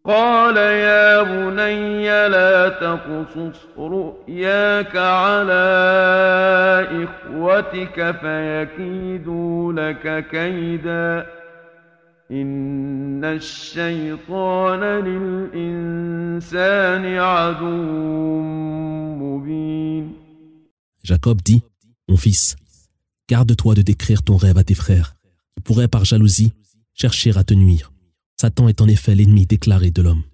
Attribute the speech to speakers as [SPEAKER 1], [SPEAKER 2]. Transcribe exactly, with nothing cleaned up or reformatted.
[SPEAKER 1] قال يا بني لا تقصص رؤياك على إخوتك فيكيدوا لك كيدا إن الشيطان للإنسان عدو مبين.
[SPEAKER 2] Jacob dit, mon fils, garde-toi de décrire ton rêve à tes frères, qui pourraient par jalousie chercher à te nuire. Satan est en effet l'ennemi déclaré de l'homme.